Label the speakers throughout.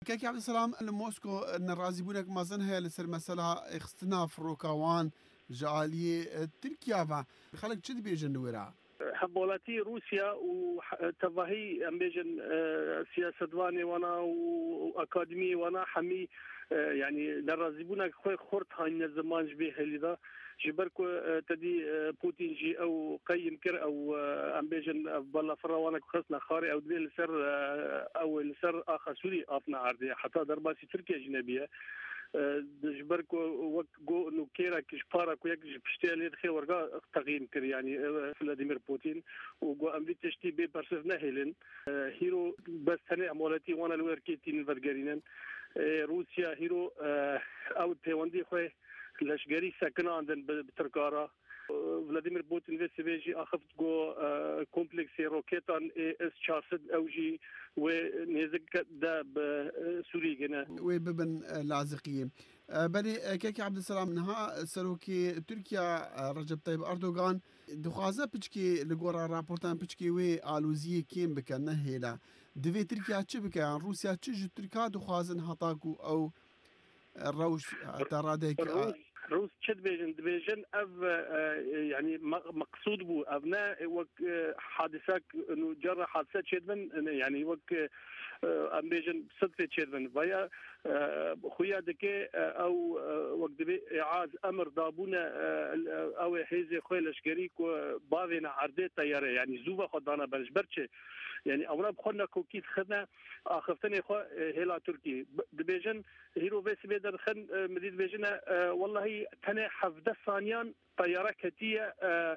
Speaker 1: كاكي عبد السلام الموسكو الرازي بونك مازن هي لسر مسألة اختناف روكاوان جالية تركيا با خلق تشد بيجن ورا
Speaker 2: حبولاتي روسيا وتفاهي امبيجن سياسة دواني وانا واكاديمي وانا حمي يعني لرازيبونا خوي خورت هاي الزمان جبيه هلدا جبركو تدي بوتين جي او قيم كر او امبيجن بلا فروانا خصنا خاري او دي لسر او لسر اخر سوري افنا عرضي حتى درباسي تركيا جنبيه جبركو وقت جو انه كيرك شبارك ويك بشتالي الخي ورقا تقييم كر يعني فلاديمير بوتين وجو امبي تشتي بي برسف نهيلن هيرو بس تاني امولاتي وانا الوركيتين الفرقرينن روسيا هيرو او تيواندي خوي لشجري ساكنة عندن بتركارا فلاديمير بوتين في سيفيجي أخذت جو كومبلكس روكيتان اس 400 أوجي ونزك دا بسوري جنا
Speaker 1: وببن لاذقية بني كاكي عبد السلام نها سلوكي تركيا رجب طيب أردوغان دخوازة بتشكي لجورا رابورتان بتشكي وي آلوزية كيم بك نهيلا دفي تركيا تشبك عن روسيا تشج تركيا دخوازن هطاكو أو الروش ترادك
Speaker 2: روس تشد بيجن اف يعني مقصود بو ابناء وك حادثات انه جرى حادثات شدمن يعني وك ام بيجن صدفه شدمن ويا خويا دكي او وقت دبي اعاز امر دابونا او حيزي خويا لشكريك وباغينا عرضي طياره يعني زوبا خدانا برشبرتش يعني اونا بخنا كوكيت خدنا اخفتني خو هيلا تركي دبيجن هيرو بس بيدر خن مديد بيجنا والله تنه حفظ ثانيان طياره كتيه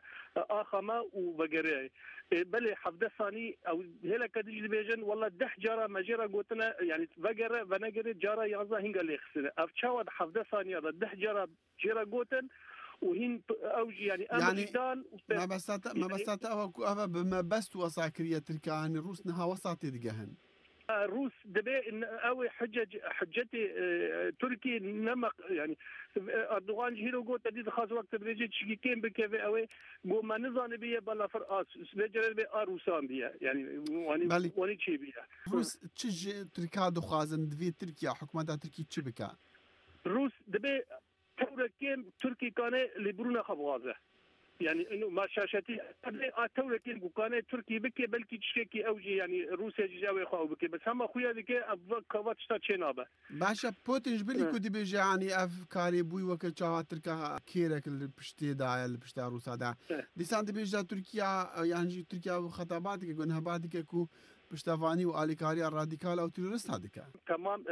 Speaker 2: اخمه وبقريه بل حفظ ثاني او هلا كدي بيجن والله دح جرى مجرى قوتنا يعني بقره بنقر جرى يازا هنقا اللي خسنه افتشاود حفظ ثاني هذا دح جرى قوتن وهين اوجي يعني
Speaker 1: يعني ما بسات او بما بس وصاكريه تركان الروس نها وسط دقهن
Speaker 2: الروس دبي ان او حجتي تركي نمق يعني اردوغان جيرو قوت تدي خاص وقت بريجي تشكي كيم بكيف اوي قو ما نظام بيه بلا فراس سبجر بي اروسان بيه يعني واني تشي بيه
Speaker 1: روس تشج تركادو خازن دفي تركيا حكومه تركي تشبكا
Speaker 2: روس دبي توركيم تركي كان لبرونا خبغازه يعني انه ما شاشتي توركين بوكانه تركي بكي بلكي تشكي اوجي يعني روسيا جاوي خو بكي بس هم خويا ديكي افكوات شتا تشينابه
Speaker 1: باشا بوتين جبلي كودي بيجي يعني افكاري بوي وكل شاوات تركا كيرك البشتي دا البشتا روسا دا ديسان دي بيجا تركيا يعني تركيا وخطاباتك يقولها بعدك كو بشتافاني واليكاريا الراديكال او تيرورست هذيك
Speaker 2: تمام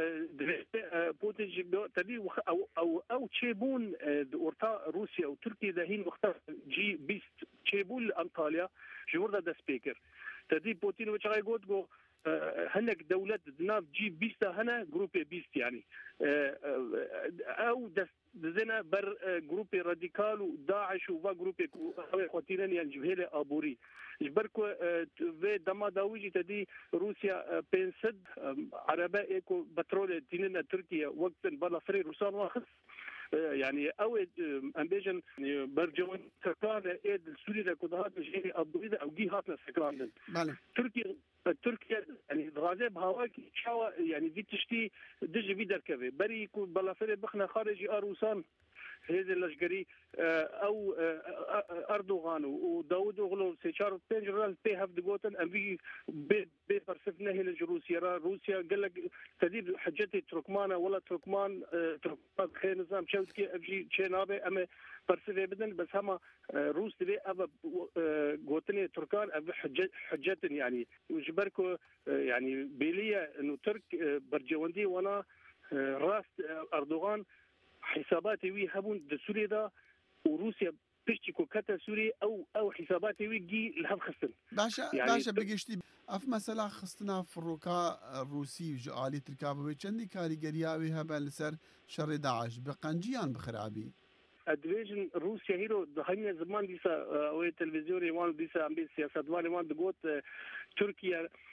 Speaker 2: بوتين جيبو تدي او تشيبون اورتا روسيا وتركيا دهين مختار جي بيست تشيبون انطاليا جوردا دا سبيكر تدي بوتين وش غايقول جو هناك دولة دناف جي بيست هنا جروبي بيست يعني او دزنا بر جروبي راديكال وداعش وفا جروبي خوتيران يعني جبهة ابوري جبركو في دما داويجي تدي روسيا بنسد عرباء ايكو بترول ديننا تركيا وقت بلا فري روسان واخص يعني او امبيجن برجون سكان ايد السوري كودهات جيري ابويد او جهاتنا سكان تركيا يعني غازب هواكي شاو يعني في تشتي دجي في دركبه بري يكون بلا فري بخنا خارجي اروسان هذا اللشقري او اردوغان وداود اوغلو سيشار بنجرال بي هاف دغوتن ابي بي برسفنا هي روسيا قال لك تدير حجتي تركمانه ولا تركمان خير نظام شوتكي افجي تشينابه اما برسفه بدن بس هما روس دي اب غوتني تركان اب حجتن يعني وجبركو يعني بيليه انه ترك برجوندي وانا راس اردوغان حساباتي وي هبون سوريا دا وروسيا بيشتكو كتا سوري او حساباتي وي جي لهذا خصن
Speaker 1: باشا بقشتي اف مثلا خصنا فروكا الروسي وجالي تركابه چندي كاريگرياوي هبا لسر شر داعش بقنجيان بخرابي
Speaker 2: ادفيجن روسيا هيرو هنيا زمان ديسا او تلفزيوني وان ديسا ام بي سياسات وان دغوت تركيا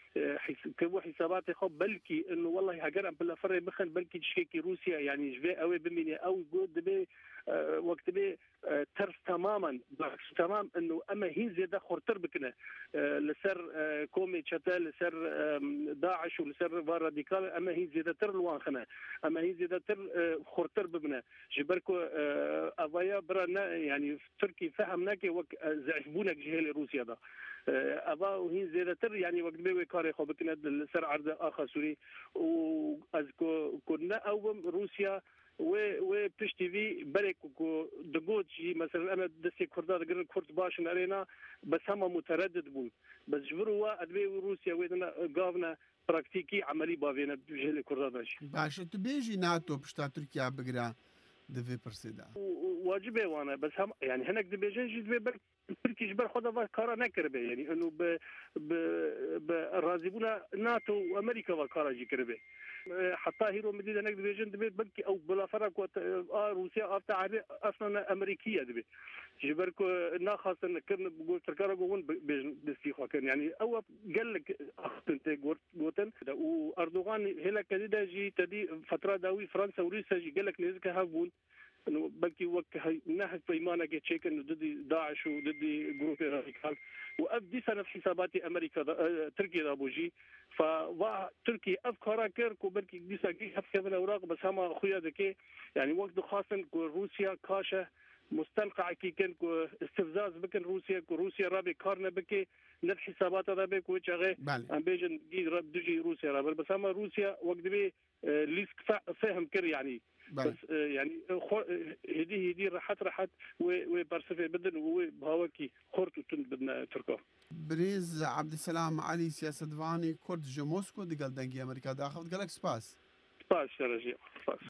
Speaker 2: كبو حسابات خو بلكي انه والله هاجر بالافر بخن بلكي تشكي روسيا يعني جبي قوي بمني او جود بي وقت بي ترس تماما بالعكس تمام انه اما هي زياده خرطر بكنا لسر كومي تشتل لسر داعش ولسر فار راديكال اما هي زياده تر الوانخنا اما هي زياده تر خرطر ببنا جبركو افايا برنا يعني تركي فهمناك زعفبونك جهه روسيا ده ابا وهي زياده تر يعني وقت بي كاري خو بكنا لسر عرض اخر سوري وازكو كنا او روسيا و بتشتي في بريك دقوتشي مثلا انا دسي كردات قرن كرد باش ارينا بس هم متردد بون بس جبروا ادبي روسيا ويدنا قافنا براكتيكي عملي بافينا بجهل كردات
Speaker 1: باش تبيجي ناتو بشتا تركيا بقرا دفي برسيدا
Speaker 2: واجبه وانا بس هم يعني هناك دبيجن جد تركي جبر خدا كارا نكربه يعني انه برازبونا ناتو وامريكا وكارا جي كربه حتى هيرو مدينه هناك دبيجن دبي بلكي او بلا فرق روسيا افتح اصلا امريكيه دبي جبركو نا خاصه كرن بقول تركارا قون بستيخوا كان يعني او قال لك انت قوتن واردوغان هلا كديدا جي تدي فتره داوي فرنسا وروسيا جي قال لك نزك هافون انه بلكي وقت من ناحيه بيمانه جيت شيك انه ضد داعش وضد جروب راديكال وابدي سنه حساباتي امريكا تركيا ابوجي فتركي افكار كيركو بلكي ديسا كي حتى الاوراق بس هم اخويا ذكي يعني وقت خاصه روسيا كاشه مستنقع كي كان استفزاز بكن روسيا رابي كارنا بكي نفس حسابات رابي وجهه ام بيجن دجي روسيا رابي بس هم روسيا وقت بي ليسك فهم كر يعني بس يعني هدي راحت وبرسفي بدن وبهاوكي خورتو تن بدنا تركو
Speaker 1: بريز عبد السلام علي سياسة فاني كرد جو موسكو دقال دنجي امريكا داخل قالك سباس
Speaker 2: رجيع